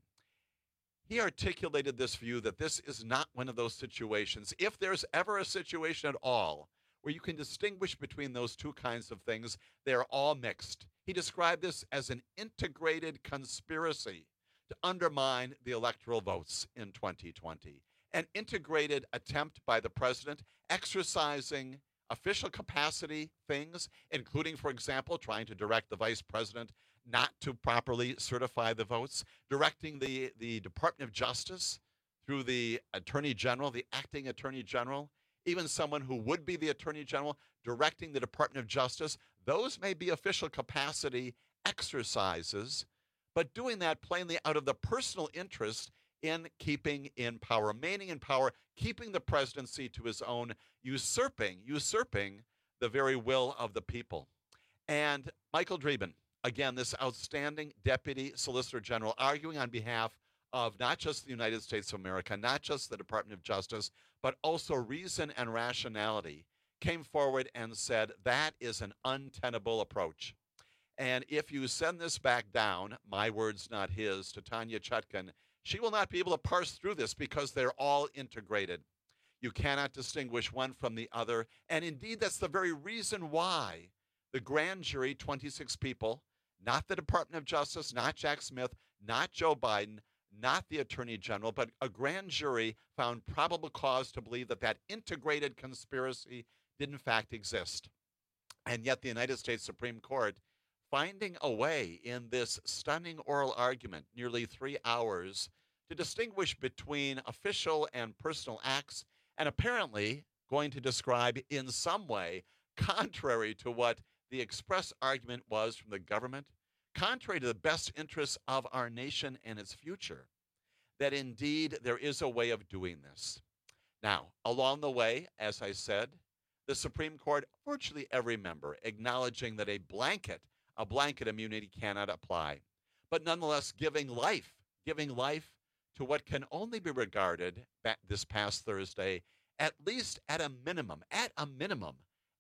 He articulated this view that this is not one of those situations, if there's ever a situation at all where you can distinguish between those two kinds of things, they are all mixed. He described this as an integrated conspiracy to undermine the electoral votes in twenty twenty. An integrated attempt by the president exercising official capacity things, including, for example, trying to direct the vice president not to properly certify the votes, directing the, the Department of Justice through the Attorney General, the acting Attorney General, even someone who would be the Attorney General, directing the Department of Justice. Those may be official capacity exercises, but doing that plainly out of the personal interest in keeping in power, remaining in power, keeping the presidency to his own, usurping, usurping the very will of the people. And Michael Dreeben, again, this outstanding Deputy Solicitor General, arguing on behalf of not just the United States of America, not just the Department of Justice, but also reason and rationality, came forward and said that is an untenable approach. And if you send this back down, my words, not his, to Tanya Chutkan, she will not be able to parse through this because they're all integrated. You cannot distinguish one from the other. And indeed, that's the very reason why the grand jury, twenty-six people, not the Department of Justice, not Jack Smith, not Joe Biden, not the Attorney General, but a grand jury found probable cause to believe that that integrated conspiracy did in fact exist. And yet the United States Supreme Court, finding a way in this stunning oral argument, nearly three hours, to distinguish between official and personal acts, and apparently going to describe in some way, contrary to what the express argument was from the government, contrary to the best interests of our nation and its future, that indeed there is a way of doing this. Now, along the way, as I said, the Supreme Court, virtually every member, acknowledging that a blanket, a blanket immunity cannot apply, but nonetheless giving life, giving life to what can only be regarded back this past Thursday, at least at a minimum, at a minimum,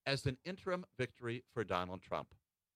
as an interim victory for Donald Trump.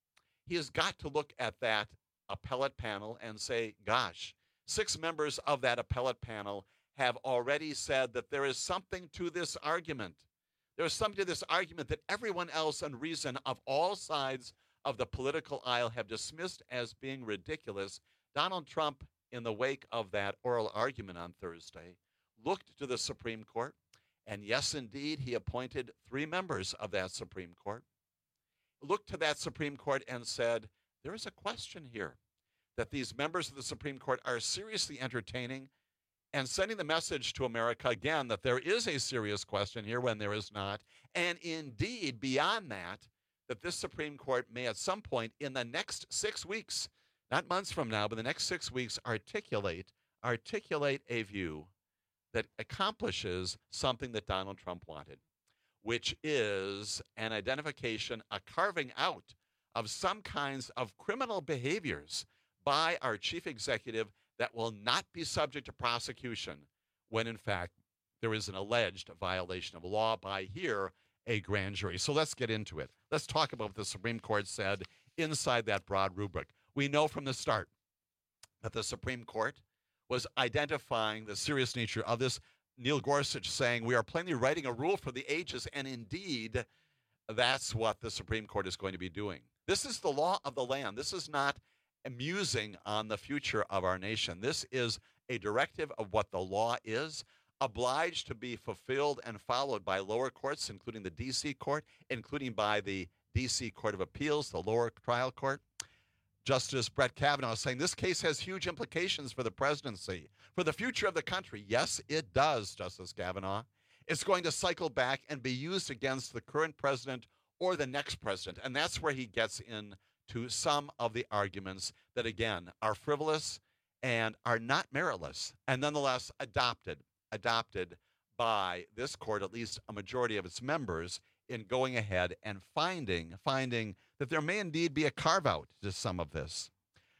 He has got to look at that appellate panel and say, gosh, six members of that appellate panel have already said that there is something to this argument. There is something to this argument that everyone else on reason of all sides of the political aisle have dismissed as being ridiculous. Donald Trump, in the wake of that oral argument on Thursday, looked to the Supreme Court, and yes, indeed, he appointed three members of that Supreme Court, looked to that Supreme Court and said, there is a question here that these members of the Supreme Court are seriously entertaining and sending the message to America, again, that there is a serious question here when there is not, and indeed, beyond that, that this Supreme Court may at some point in the next six weeks, not months from now, but the next six weeks, articulate, articulate a view that accomplishes something that Donald Trump wanted, which is an identification, a carving out of some kinds of criminal behaviors by our chief executive that will not be subject to prosecution when, in fact, there is an alleged violation of law by here a grand jury. So let's get into it. Let's talk about what the Supreme Court said inside that broad rubric. We know from the start that the Supreme Court was identifying the serious nature of this. Neil Gorsuch saying we are plainly writing a rule for the ages, and indeed, that's what the Supreme Court is going to be doing. This is the law of the land. This is not musing on the future of our nation. This is a directive of what the law is, obliged to be fulfilled and followed by lower courts, including the D C court, including by the D C Court of Appeals, the lower trial court. Justice Brett Kavanaugh saying this case has huge implications for the presidency, for the future of the country. Yes, it does, Justice Kavanaugh. It's going to cycle back and be used against the current president or the next president. And that's where he gets into some of the arguments that, again, are frivolous and are not meritless, and nonetheless adopted, adopted by this court, at least a majority of its members, in going ahead and finding, finding that there may indeed be a carve-out to some of this.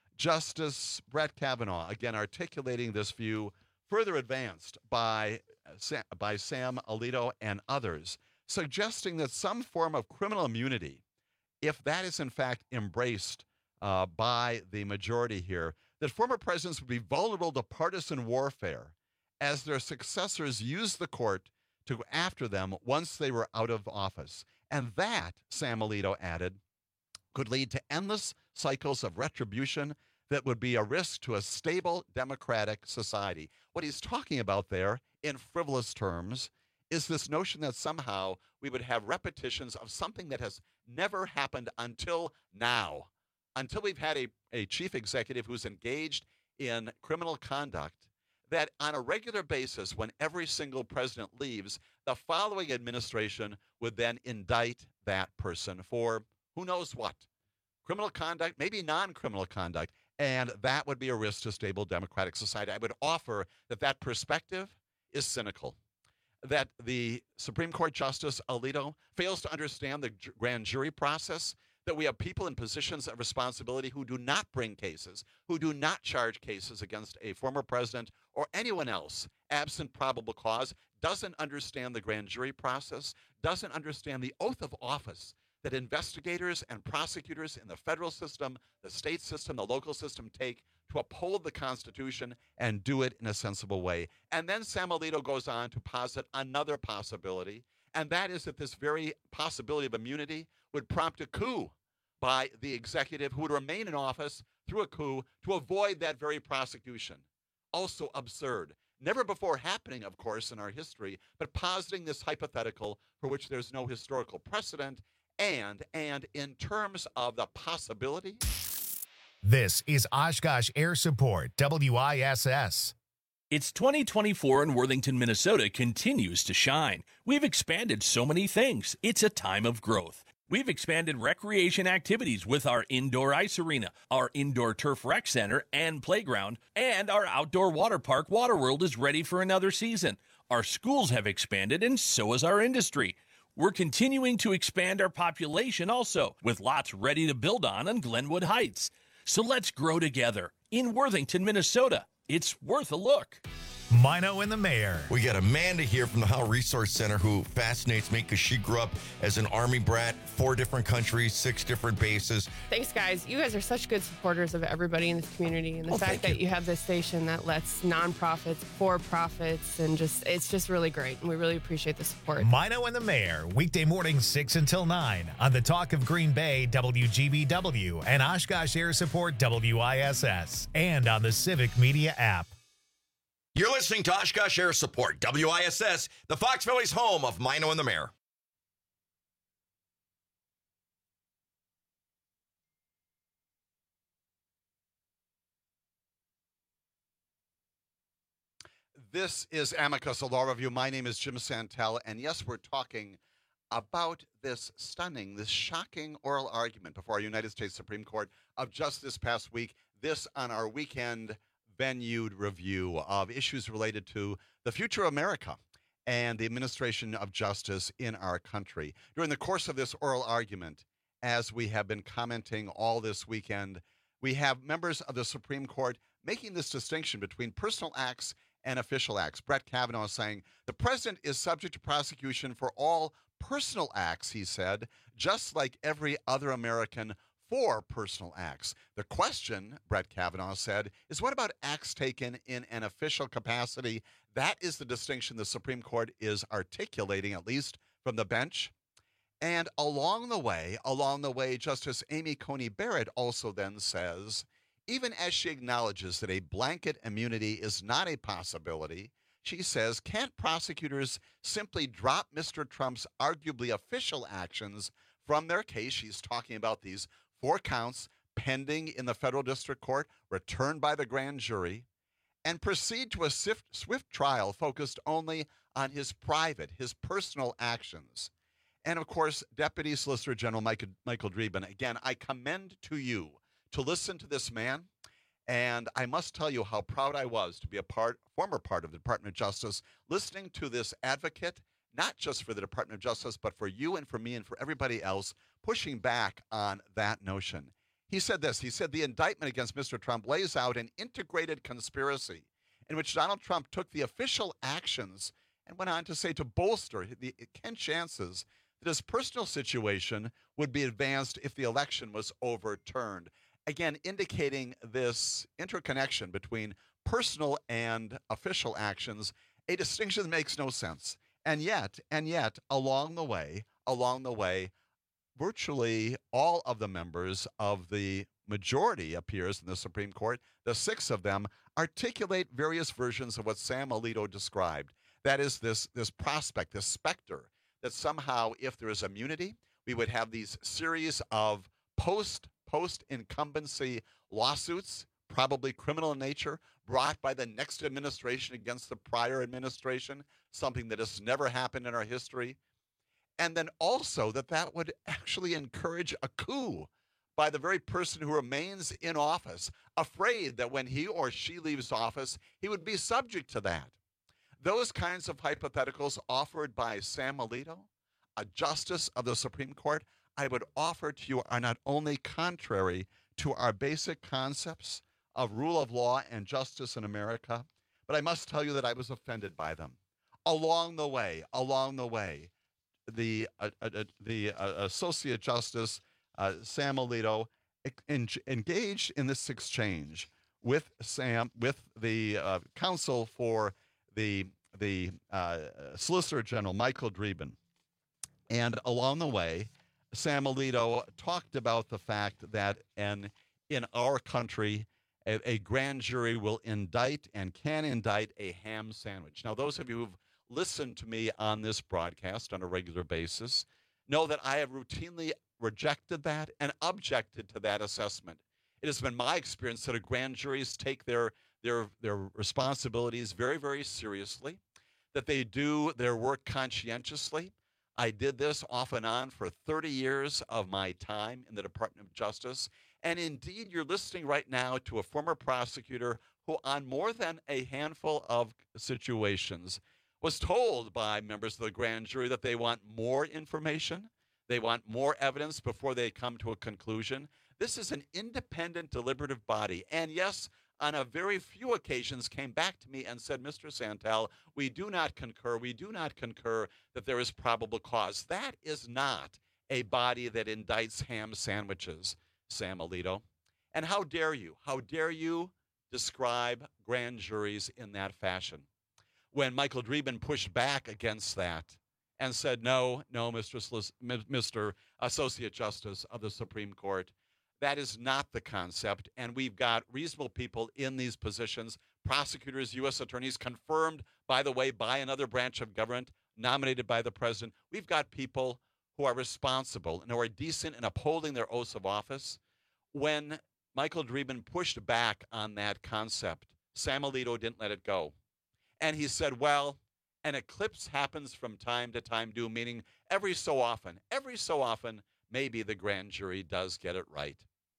Justice Brett Kavanaugh, again, articulating this view, further advanced by, by Sam Alito and others, suggesting that some form of criminal immunity, if that is in fact embraced uh, by the majority here, that former presidents would be vulnerable to partisan warfare as their successors used the court to go after them once they were out of office. And that, Sam Alito added, could lead to endless cycles of retribution that would be a risk to a stable democratic society. What he's talking about there, in frivolous terms, is this notion that somehow we would have repetitions of something that has never happened until now, until we've had a, a chief executive who's engaged in criminal conduct, that on a regular basis, when every single president leaves, the following administration would then indict that person for who knows what. Criminal conduct, maybe non-criminal conduct, and that would be a risk to stable democratic society. I would offer that that perspective is cynical, that the Supreme Court Justice Alito fails to understand the grand jury process, that we have people in positions of responsibility who do not bring cases, who do not charge cases against a former president or anyone else, absent probable cause, doesn't understand the grand jury process, doesn't understand the oath of office that investigators and prosecutors in the federal system, the state system, the local system take to uphold the Constitution and do it in a sensible way. And then Sam Alito goes on to posit another possibility, and that is that this very possibility of immunity would prompt a coup by the executive who would remain in office through a coup to avoid that very prosecution. Also absurd. Never before happening, of course, in our history, but positing this hypothetical for which there's no historical precedent, and, and in terms of the possibility. This is Oshkosh Air Support, W I S S. It's twenty twenty-four and Worthington, Minnesota continues to shine. We've expanded so many things. It's a time of growth. We've expanded recreation activities with our indoor ice arena, our indoor turf rec center and playground, and our outdoor water park, Waterworld, is ready for another season. Our schools have expanded, and so has our industry. We're continuing to expand our population also, with lots ready to build on in Glenwood Heights. So let's grow together in Worthington, Minnesota. It's worth a look. Mino and the Mayor. We got Amanda here from the Howe Resource Center who fascinates me because she grew up as an Army brat, four different countries, six different bases. Thanks, guys. You guys are such good supporters of everybody in this community. And the Oh, fact thank that you. you have this station that lets nonprofits, for-profits, and just, it's just really great. And we really appreciate the support. Mino and the Mayor, weekday mornings six until nine on the Talk of Green Bay, W G B W, and Oshkosh Air Support, W I S S, and on the Civic Media app. You're listening to Oshkosh Air Support, W I S S, the Fox Valley's home of Mino and the Mayor. This is Amicus, a law review. My name is Jim Santel, and yes, we're talking about this stunning, this shocking oral argument before our United States Supreme Court of just this past week. This on our weekend venued review of issues related to the future of America and the administration of justice in our country. During the course of this oral argument, as we have been commenting all this weekend, we have members of the Supreme Court making this distinction between personal acts and official acts. Brett Kavanaugh saying the president is subject to prosecution for all personal acts, he said, just like every other American for personal acts. The question, Brett Kavanaugh said, is what about acts taken in an official capacity? That is the distinction the Supreme Court is articulating, at least from the bench. And along the way, along the way, Justice Amy Coney Barrett also then says, even as she acknowledges that a blanket immunity is not a possibility, she says, can't prosecutors simply drop Mister Trump's arguably official actions from their case? She's talking about these four counts pending in the federal district court, returned by the grand jury, and proceed to a swift, swift trial focused only on his private, his personal actions. And of course, Deputy Solicitor General Michael, Michael Dreeben, again, I commend to you to listen to this man. And I must tell you how proud I was to be a part, former part of the Department of Justice, listening to this advocate, not just for the Department of Justice, but for you and for me and for everybody else, pushing back on that notion. He said this, he said the indictment against Mister Trump lays out an integrated conspiracy in which Donald Trump took the official actions and went on to say to bolster the Ken chances that his personal situation would be advanced if the election was overturned. Again, indicating this interconnection between personal and official actions, a distinction that makes no sense. And yet, and yet, along the way, along the way, virtually all of the members of the majority appears in the Supreme Court, the six of them, articulate various versions of what Sam Alito described. That is this, this prospect, this specter, that somehow if there is immunity, we would have these series of post post-incumbency lawsuits, probably criminal in nature, brought by the next administration against the prior administration, something that has never happened in our history. And then also that that would actually encourage a coup by the very person who remains in office, afraid that when he or she leaves office, he would be subject to that. Those kinds of hypotheticals offered by Sam Alito, a justice of the Supreme Court, I would offer to you are not only contrary to our basic concepts of rule of law and justice in America, but I must tell you that I was offended by them. Along the way, along the way, the uh, uh, the uh, Associate Justice uh, Sam Alito en- engaged in this exchange with Sam, with the uh, counsel for the the uh, Solicitor General Michael Dreeben, and along the way, Sam Alito talked about the fact that an, in our country, a, a grand jury will indict and can indict a ham sandwich. Now, those of you who've listened to me on this broadcast on a regular basis know that I have routinely rejected that and objected to that assessment. It has been my experience that a grand juries take their, their, their responsibilities very, very seriously, that they do their work conscientiously. I did this off and on for thirty years of my time in the Department of Justice. And indeed, you're listening right now to a former prosecutor who, on more than a handful of situations, was told by members of the grand jury that they want more information, they want more evidence before they come to a conclusion. This is an independent deliberative body. And yes, on a very few occasions came back to me and said, Mister Santel, we do not concur, we do not concur that there is probable cause. That is not a body that indicts ham sandwiches, Sam Alito. And how dare you, how dare you describe grand juries in that fashion? When Michael Dreeben pushed back against that and said, no, no, Mister Solic- Mister Associate Justice of the Supreme Court, that is not the concept, and we've got reasonable people in these positions, prosecutors, U S attorneys, confirmed, by the way, by another branch of government, nominated by the president. We've got people who are responsible and who are decent in upholding their oaths of office. When Michael Dreeben pushed back on that concept, Sam Alito didn't let it go. And he said, well, an eclipse happens from time to time due, meaning every so often, every so often, maybe the grand jury does get it right.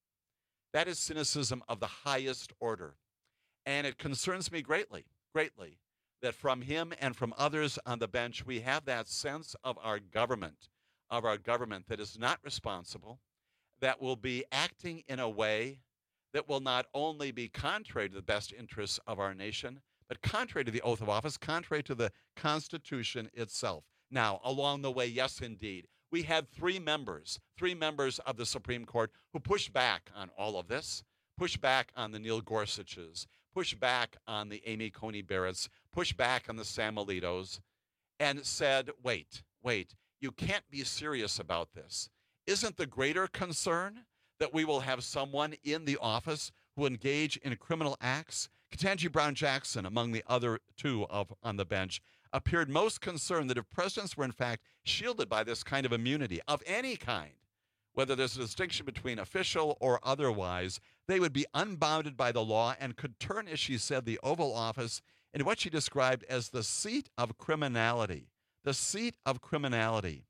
That is cynicism of the highest order. And it concerns me greatly, greatly, that from him and from others on the bench, we have that sense of our government, of our government that is not responsible, that will be acting in a way that will not only be contrary to the best interests of our nation, but contrary to the oath of office, contrary to the Constitution itself. Now, along the way, yes, indeed, we had three members, three members of the Supreme Court who pushed back on all of this, pushed back on the Neil Gorsuches, pushed back on the Amy Coney Barretts, pushed back on the Sam Alitos, and said, wait, wait, you can't be serious about this. Isn't the greater concern that we will have someone in the office who engage in criminal acts? Ketanji Brown Jackson, among the other two of, on the bench, appeared most concerned that if presidents were in fact shielded by this kind of immunity of any kind, whether there's a distinction between official or otherwise, they would be unbounded by the law and could turn, as she said, the Oval Office into what she described as the seat of criminality, the seat of criminality.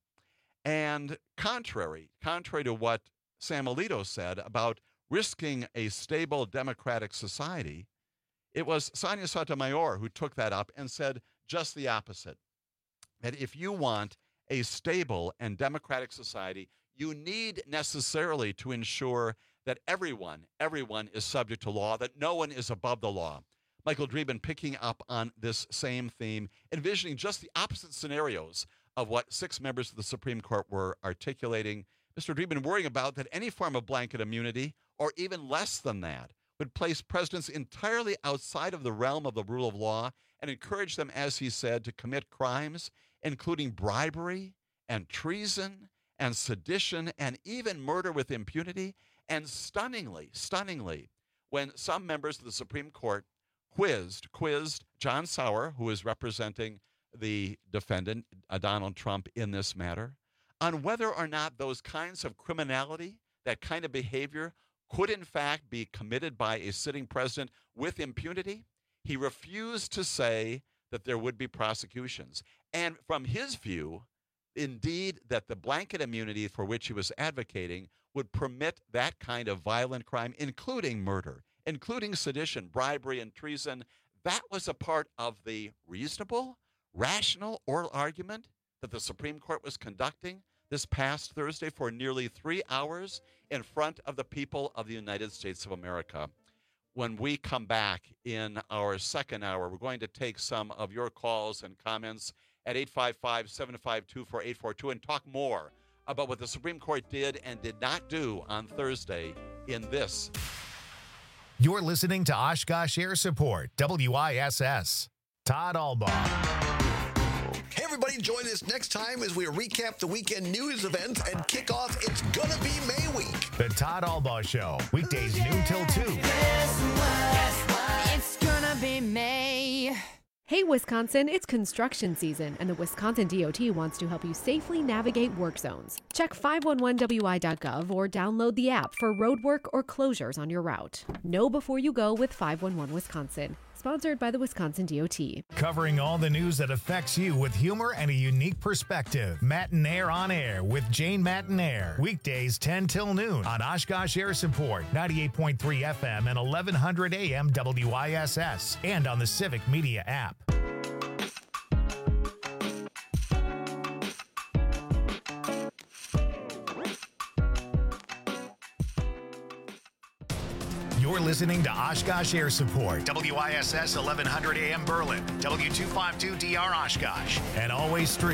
And contrary, contrary to what Sam Alito said about risking a stable democratic society, it was Sonia Sotomayor who took that up and said just the opposite, that if you want a stable and democratic society, you need necessarily to ensure that everyone, everyone is subject to law, that no one is above the law. Michael Dreeben picking up on this same theme, envisioning just the opposite scenarios of what six members of the Supreme Court were articulating. Mister Dreeben worrying about that any form of blanket immunity, or even less than that, would place presidents entirely outside of the realm of the rule of law and encourage them, as he said, to commit crimes, including bribery and treason and sedition and even murder with impunity. And stunningly, stunningly, when some members of the Supreme Court quizzed, quizzed John Sauer, who is representing the defendant, uh, Donald Trump, in this matter, on whether or not those kinds of criminality, that kind of behavior, could in fact be committed by a sitting president with impunity, he refused to say that there would be prosecutions. And from his view, indeed, that the blanket immunity for which he was advocating would permit that kind of violent crime, including murder, including sedition, bribery, and treason. That was a part of the reasonable, rational oral argument that the Supreme Court was conducting this past Thursday for nearly three hours in front of the people of the United States of America. When we come back in our second hour, we're going to take some of your calls and comments at eight five five, seven five two, four eight four two and talk more about what the Supreme Court did and did not do on Thursday in this. You're listening to Oshkosh Air Support, W I S S. Todd Albaugh. Hey, everybody, join us next time as we recap the weekend news events and kick off It's Gonna Be May Week. The Todd Albaugh Show, weekdays noon till two. It's gonna be May. Hey, Wisconsin, it's construction season, and the Wisconsin D O T wants to help you safely navigate work zones. Check five one one W I dot gov or download the app for road work or closures on your route. Know before you go with five one one Wisconsin. Sponsored by the Wisconsin D O T. Covering all the news that affects you with humor and a unique perspective. Matinaire on Air with Jane Matinaire. Weekdays ten till noon on Oshkosh Air Support, ninety-eight point three F M and eleven hundred A M W I S S. And on the Civic Media app. You're listening listening to Oshkosh Air Support, W I S S eleven hundred A M Berlin, W two fifty-two D R Oshkosh, and always stream